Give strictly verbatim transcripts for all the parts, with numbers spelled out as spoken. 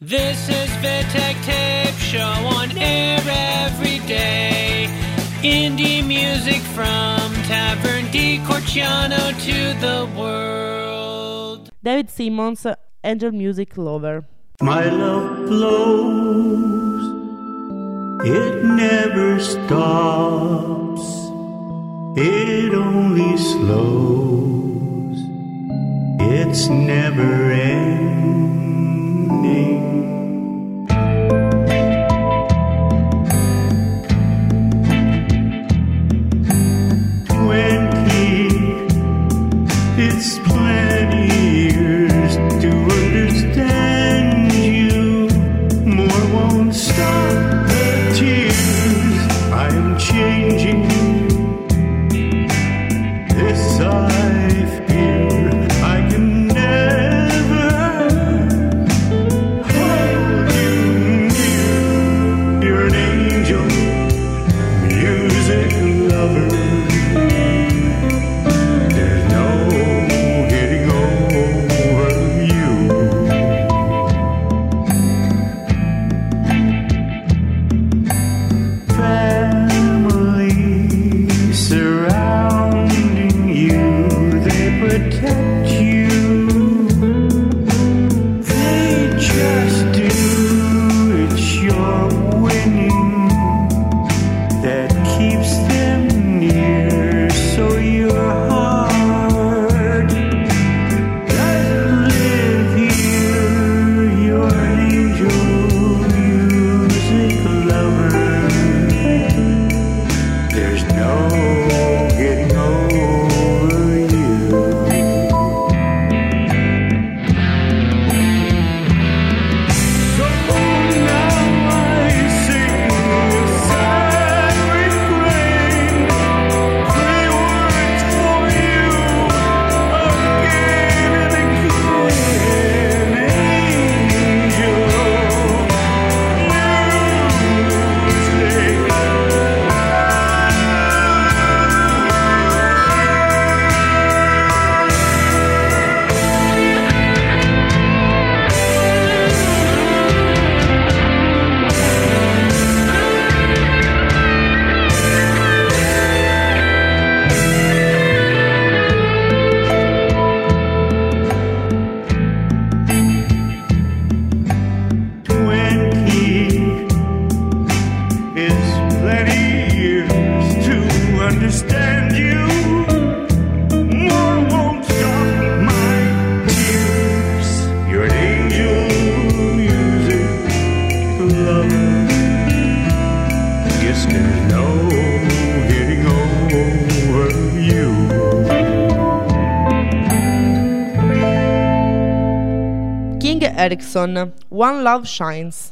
This is Vitek Tape Show on air every day. Indie music from Tavern di Corciano to the world. David Simmons, Angel Music Lover. My love flows, it never stops, it only slows, it's never ending. Twenty, it's plenty years to understand you. More won't stop the tears. I am changing. This I fear. I can never hold you near. You're an angel, music lover. There's no getting over you. Family surrounding you, they protect you. They just do. It's your winning that keeps them near. So your heart doesn't live here. You're an angel music lover. There's no getting over you. So now I sing a sad refrain, three words for you again and again. Angel music. Twenty is plenty years to understand you. More won't stop my tears. You're an angel music lover. Yes, there's no getting over you. King Erickson, One Love Shines.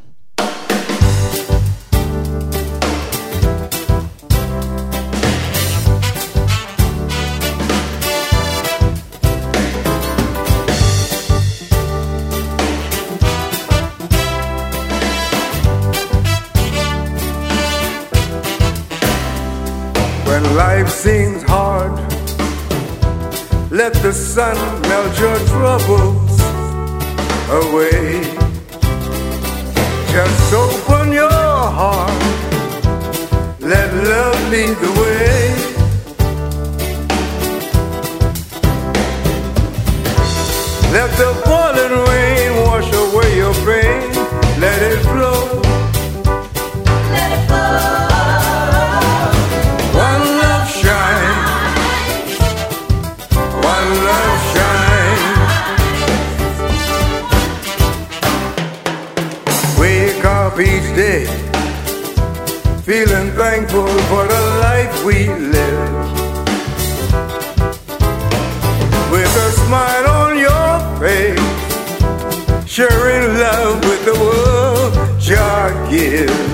When life seems hard, let the sun melt your troubles away. Just open your heart, let love lead the way. Let the falling rain wash away your pain. Let it flow. One love shine. One love shine. Wake up each day, feeling thankful for the life we live. With a smile on your face, sharing love with the world, God gives.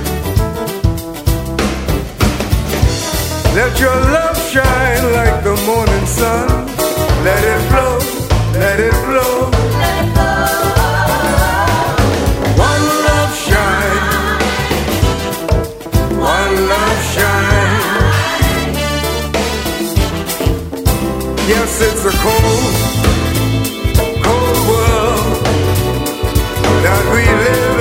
Let your love shine like the morning sun. Let it flow, let it flow. One love shine. One love shine. Yes, it's a cold, cold world that we live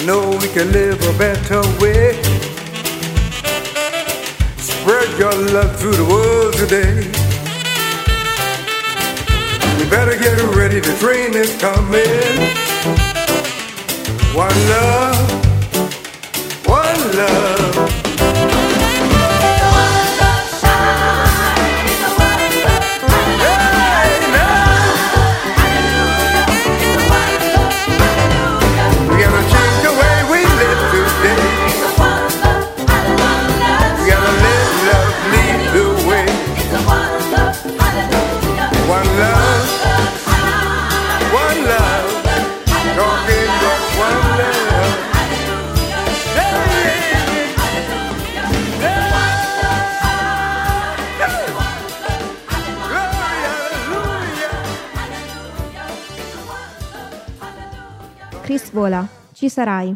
I know we can live a better way. Spread your love through the world today. We better get ready, the train is coming. One love, one love. Chris Vola, Ci sarai.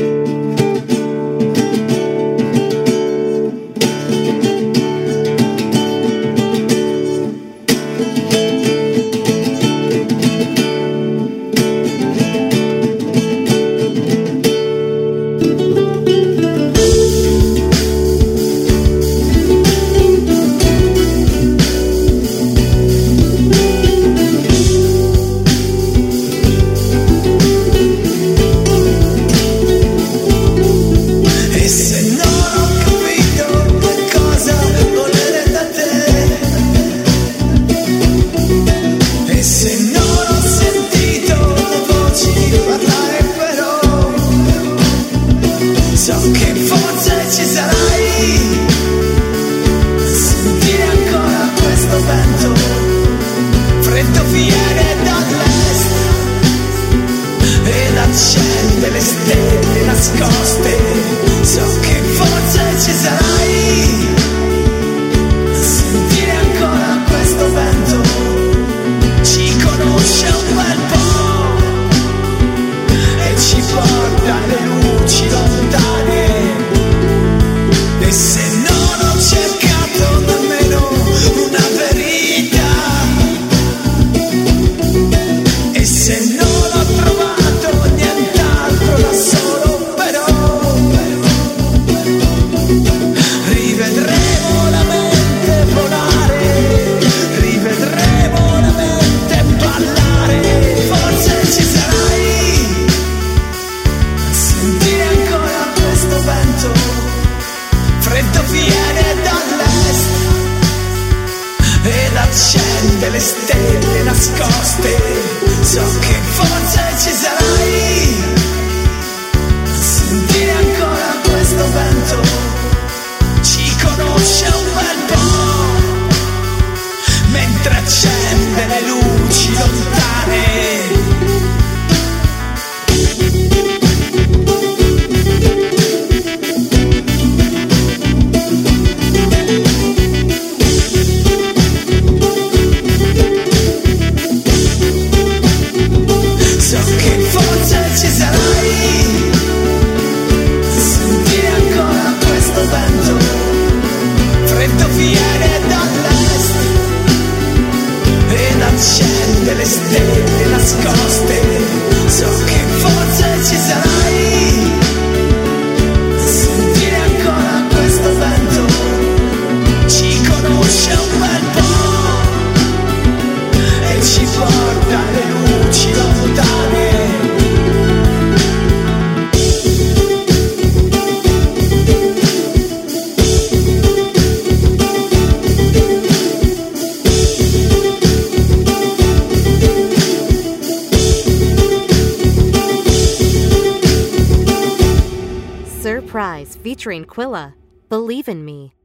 Surprise featuring Quilla, Believe in Me.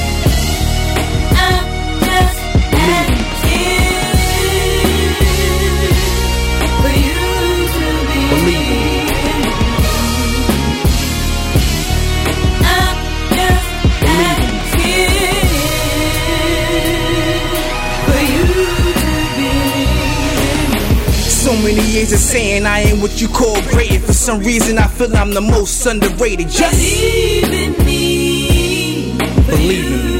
I'm just asking. things are saying I ain't what you call great. And for some reason I feel I'm the most underrated. Just believe in me. Believe in me.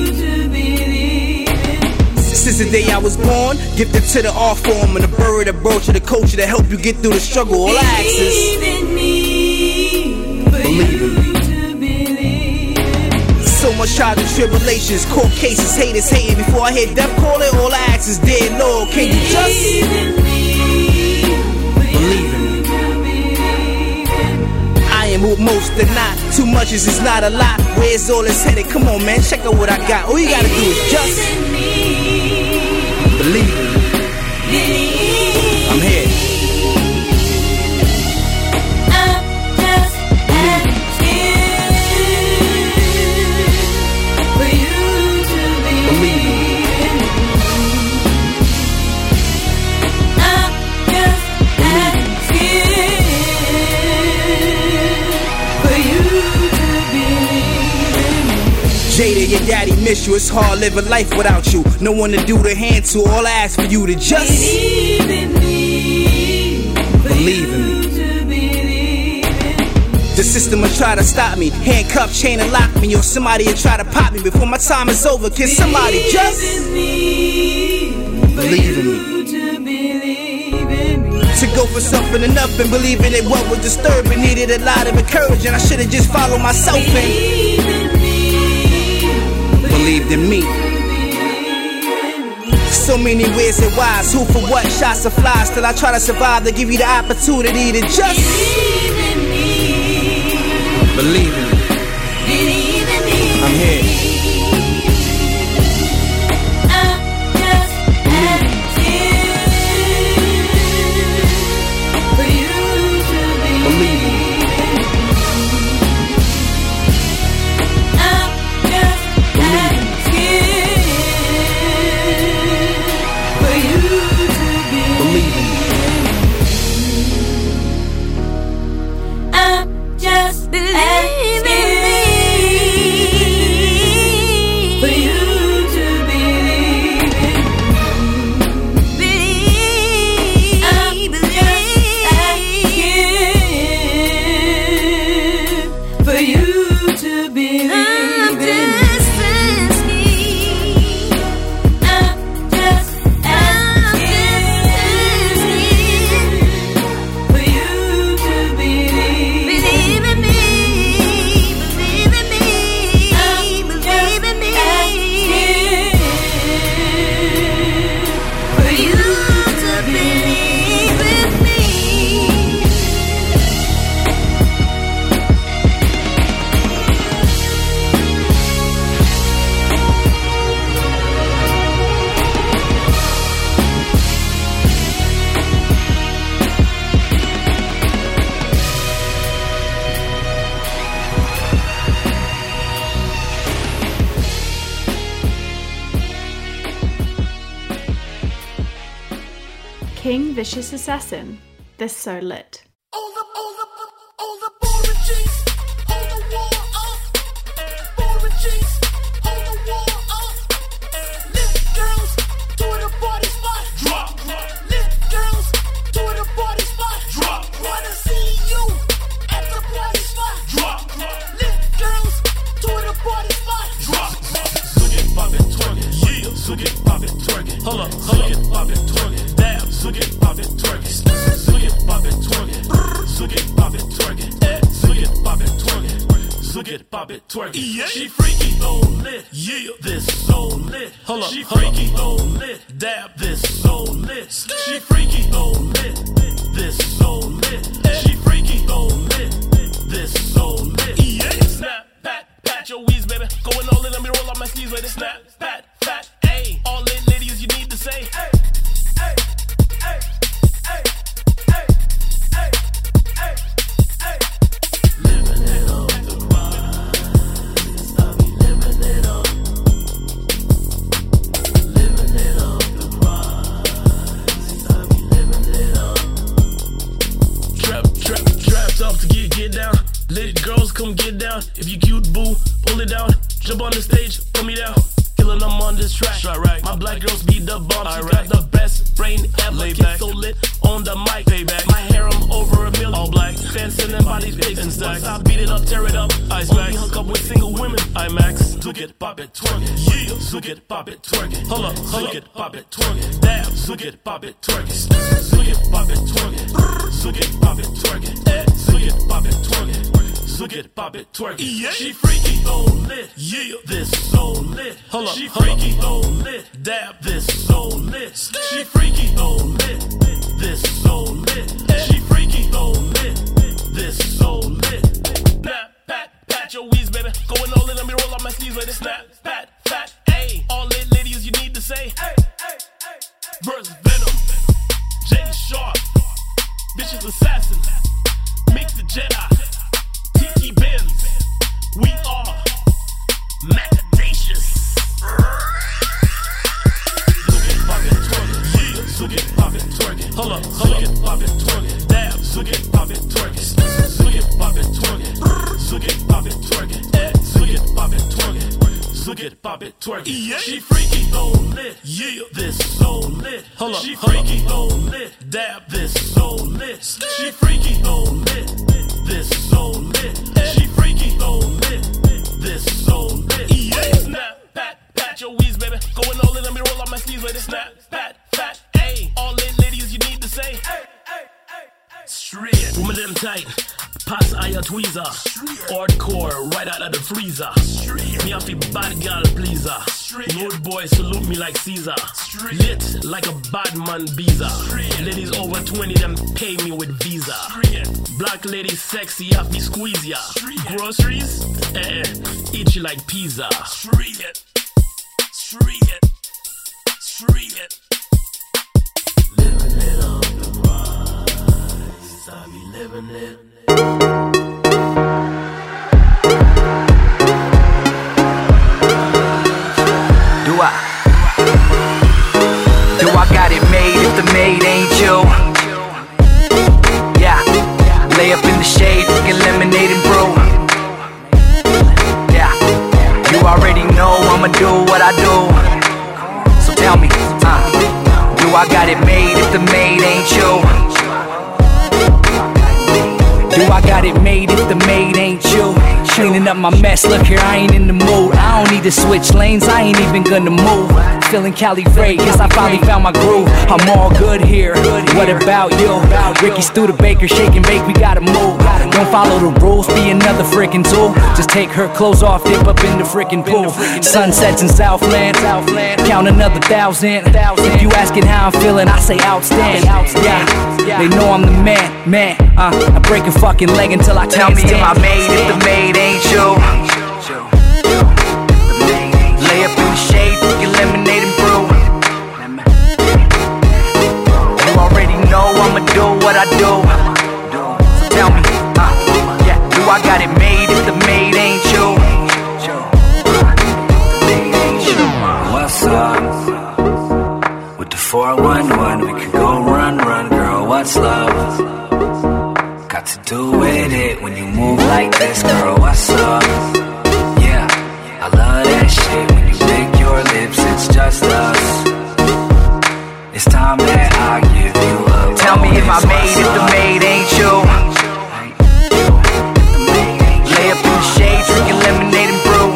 Since the day I was born, gifted to the art form and the bird, the bird to the culture to help you get through the struggle. All I ask is believe in me. Believe in me. So much trials and tribulations, court cases, haters hating. Before I hit death call it, all I ask is dear Lord, can you just believe in me? Believe in me. I am who most are not. Too much is it's not a lot. Where's all this headed? Come on, man, check out what I got. All you gotta do is just believe in me. I'm here. I'm just asking for you to believe in me. I'm just asking for you to believe in me. Jada, your daddy miss you. It's hard living life without you. No one to do the hand to. All I ask for you to just believe in me. Believe in me. The system will try to stop me. Handcuff, chain and lock me. Or somebody will try to pop me before my time is over. Can somebody just believe in me? To go for something enough and believe in it. What was disturbing needed a lot of encouragement. I should have just followed myself and believed in me. So many ways and whys. Who for what? Shots of flies. Till I try to survive to give you the opportunity to just believe in me. I'm here. I'm just asking for you to Believe in me. I'm just asking for you to Believe in me. I'm just asking for you to believe in me. I'm just asking for you to believe in me. I'm just asking. I'm just asking for you to believe. Believe in me. Believe in me. I'm believe in me. For you to believe in me. King Vicious Assassin. This so lit. All the, all the, all the boring G's on the wall up. Boring G's on the wall up. Lit girls to the party spot. Drop. Lit girls to the party spot. Drop. Wanna see you at the party spot. Drop. Lit girls to the party spot. Drop. Zook it, pop it, twerk it. Yeah. Zook it, pop it, twerk it. Hold up, hold it, pop it, twerk it. Damn. Zook it, pop it, twerk it. Zook it, pop it, twerk it. Zook it, pop it, twerk it. Zook it, pop it, twerk it. Zook it, pop it, twerk it. Yeah. She freaky, so lit. Yeah. This so lit. Hold up, she freaky, so lit. Dab, this so lit. She freaky, so lit. This so lit. She freaky, so lit. This so lit. Yeah. Snap, pat, pat your wheeze, baby. Going all in, let me roll up my sleeves, baby. Snap, pat, pat, ayy. All lit ladies, you need to say, hey. Hey, hey, hey, hey, hey, hey, hey. Living it up, the grind. I'll be living it up. Living it up, the grind. I'll be living it up. Trap, trap, trapped up to get, get down. Lit girls, come get down. If you cute, boo, pull it down. Jump on the stage, pull me down. Kill killing them on this track. Right. My black girls be the bomb. She got the best brain ever. Lay back. So lit on the mic. Payback. My harem over a million. All black. Dancing and body pics and stacks. I beat it up, tear it up. Ice back. Hook up with single women. IMAX. Zook it, pop it, twerk it. Yeah. Zook it, pop it, twerk it. Hold up, hold up. Zook it, pop it, twerk it. Dab. Zook it, pop it, twerk it. Zook it, pop it, twerk it. Zook it, pop it, twerk it. Zook it, pop it, twerk it. Zook it, pop it, twerk it. Yeah. She freaky, so lit. Yeah. This so lit. Hold up, she freaky, so lit. Dab. This so lit. She freaky, so lit. This so lit. She freaky, so lit. This so lit. Snap, pat, pat your wheeze, baby. Going all in, let me roll up my sleeves like this. Snap, pat, pat, ayy. All lit ladies, you need to say. Verse Venom, Jay Sharp, bitches assassin, Mix the Jedi, Tiki Benz. We are Macadacious. Zook it, pop it, twerk it. Yeah. Zook it, pop it, twerk it. Hold up, hold it, pop it, twerk it. Dab. Zook it, pop it, twerk it. Zook it, pop it, twerk it. Zook it, pop it, twerk it. Zook it, pop it, twerk it. Zook it, pop it, twerk it. Yeah. She freaky, so lit. Yeah. This so lit. Hold up, she freaky, so lit. Dab. This so lit. She freaky, so lit. This so lit. She freaky, so lit. This so lit. Yeah. Snap, pat, pat your wheeze, baby. Going all in, let me roll up my sleeves like this. Snap, pat, pat, ayy. All lit ladies, you need to say. Straight, woman them tight. Pass aya tweezer. Hardcore, right out of the freezer. Straight. Me off a bad girl pleaser. Road boy salute me like Caesar. Straight. Lit like a bad man visa. Ladies over twenty, them pay me with visa. Straight. Black ladies sexy, off me squeeze ya. Straight. Groceries, eh, eh, eat you like pizza. Straight. Straight. Straight. Living it on the rise. I be living it. Do I? Do I got it made if the maid ain't you? Yeah. Lay up in the shade, drinking lemonade and brew. Yeah. You already know I'ma do what I do. So tell me, uh, do I got it made if the maid ain't you? Do I got it made if the maid ain't you? Cleaning up my mess, look here, I ain't in the mood. I don't need to switch lanes, I ain't even gonna move. Feeling Cali Ray, guess I finally found my groove. I'm all good here, what about you? Ricky Studebaker, shake and bake, we gotta move. Don't follow the rules, be another freaking tool. Just take her clothes off, dip up in the freaking pool. Sunsets in Southland, count another thousand. If you asking how I'm feeling, I say outstanding. Yeah, they know I'm the man, man. Uh, I break a fucking leg until I tell me am I made if the maid ain't you. Lay up in the shade, drinking lemonade and brew. You already know I'ma do what I do. So tell me, uh, yeah, do I got it made if the maid ain't you? What's up? With the four one one, we can go run, run, girl, what's love? Got to do with it when you move like this, girl, what's up? Yeah, I love that shit when you lick your lips, it's just us. It's time that I give you up. Tell me if I made if the maid ain't you. Lay up in the shade, drinking lemonade and brew.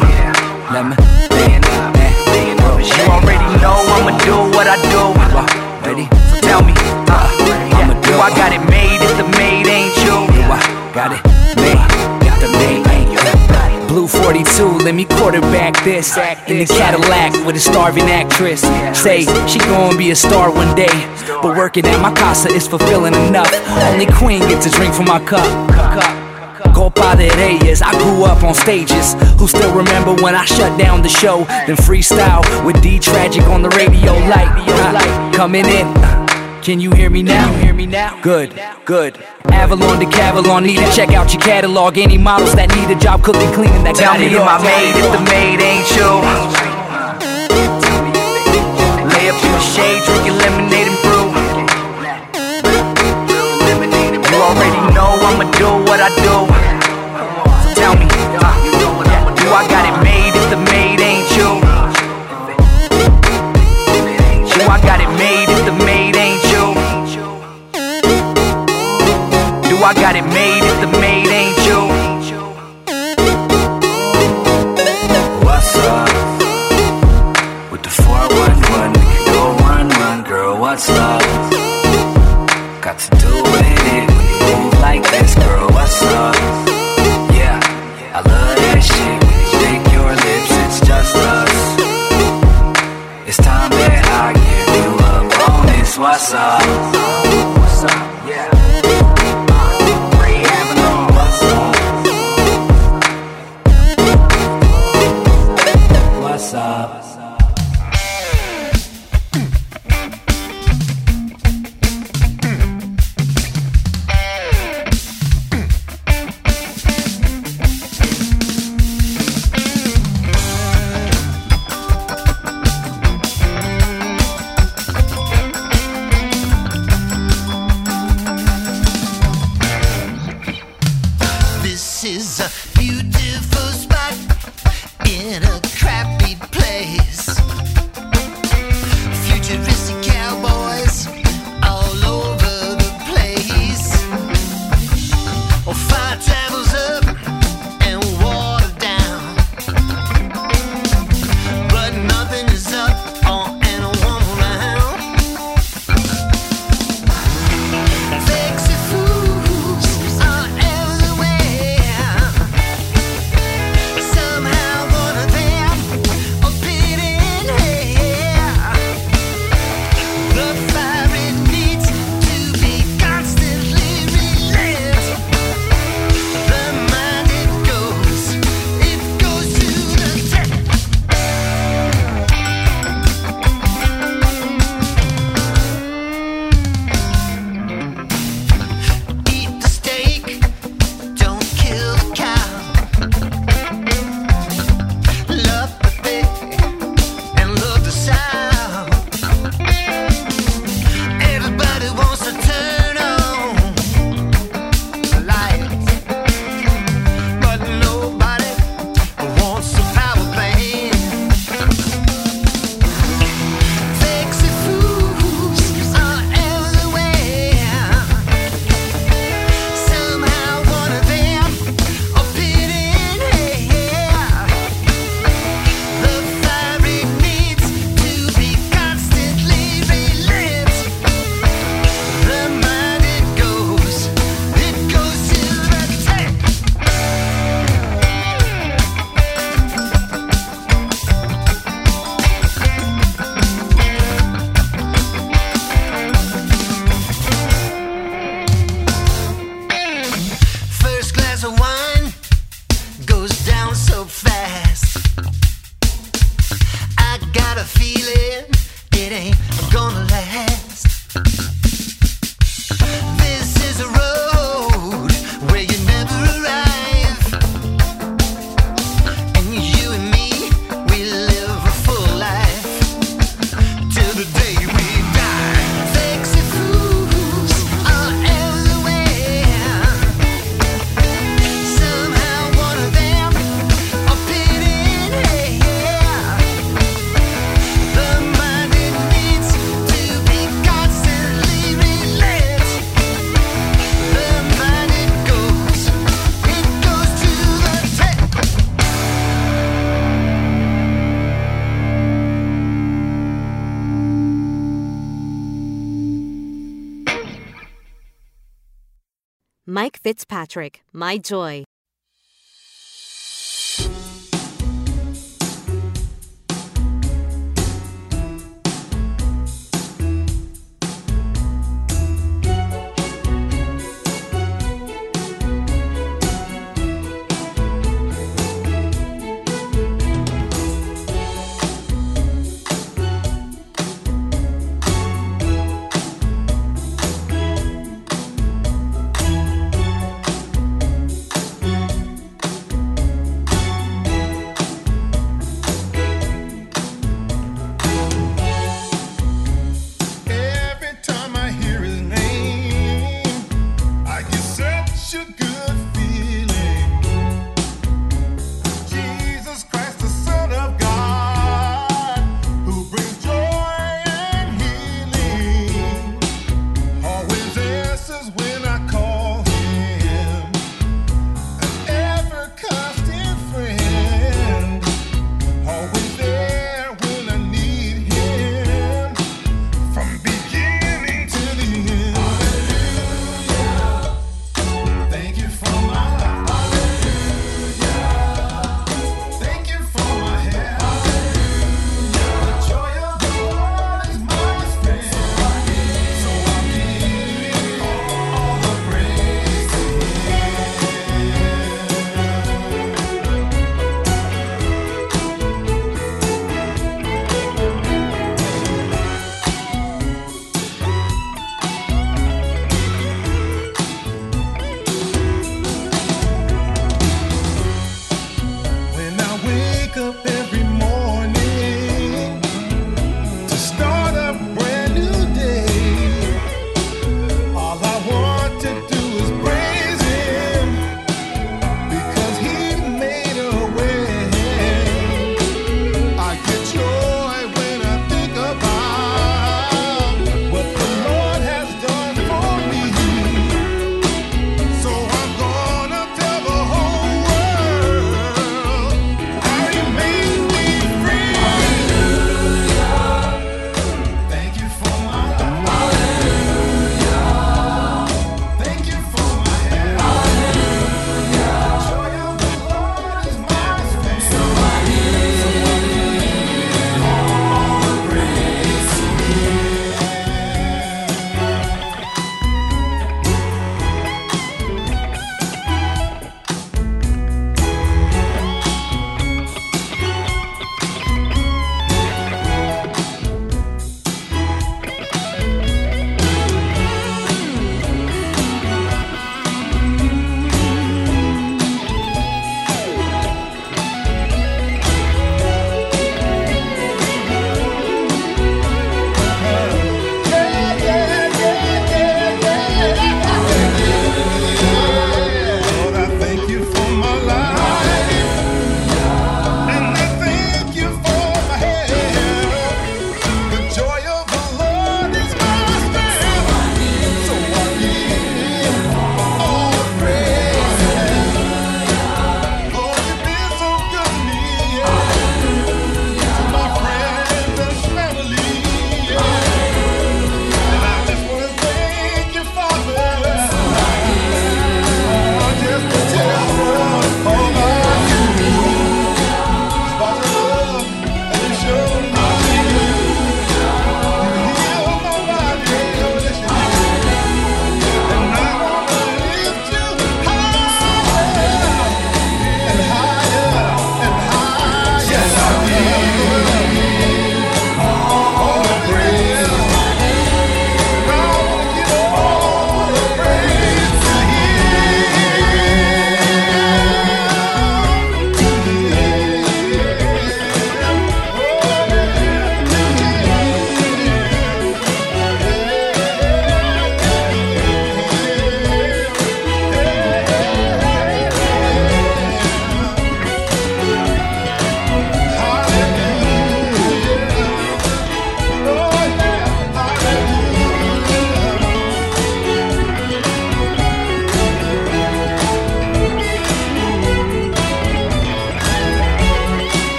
You already know I'ma do what I do. Ready? So tell me, uh, I'ma do I got it made if the maid ain't you? Got it made, got the maid ain't you. Blue forty-two, let me quarterback this. In the Cadillac with a starving actress. Say she gon' be a star one day, but working at my casa is fulfilling enough. Only queen gets a drink from my cup. Copa de Reyes, I grew up on stages. Who still remember when I shut down the show? Then freestyle with D Tragic on the radio light. Uh, coming in. Can you hear me now? Can you hear me now? Good, good. Avalon to Cavalon, need to check out your catalog. Any models that need a job cooking, cleaning, that Tell got me it if all. I made if the maid ain't you. Lay up in the shade, drinking lemonade and brew. You already know I'ma do what I do. So tell me, uh, do I got it made if the maid ain't you? What's up? What's up? Yeah. Rehab and all. What's up? What's up? This is a beautiful spot in a crappy place. Futuristic cowboys all over the place. Oh, fire travels up and water down, but nothing is up or and one around. Sexy fools are everywhere. Somehow one of them appeared in here. The fire it needs to be constantly relit. The mind it goes, it goes to the tip. Eat the steak, don't kill the cow. Love the pig and love the sow. Everybody wants to turn on the lights, but nobody wants the power plant. Sexy fools are everywhere. Somehow one of them appeared in here. The fire it needs to be constantly relit. The mind it goes, it goes to the tip. First glass of wine goes down so fast. I got a feeling it ain't gonna last. This is a road where you never arrive. And you and me, we live a full life till the day we die. Sexy fools are everywhere. Somehow one of them appeared in here. The mind it needs to be constantly relit. The mind it goes, it goes to the tip. Mike Fitzpatrick, My Joy.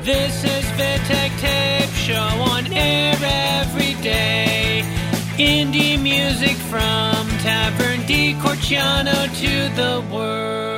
This is Vitek Tape Show on air every day. Indie music from Tavern di Corciano to the world.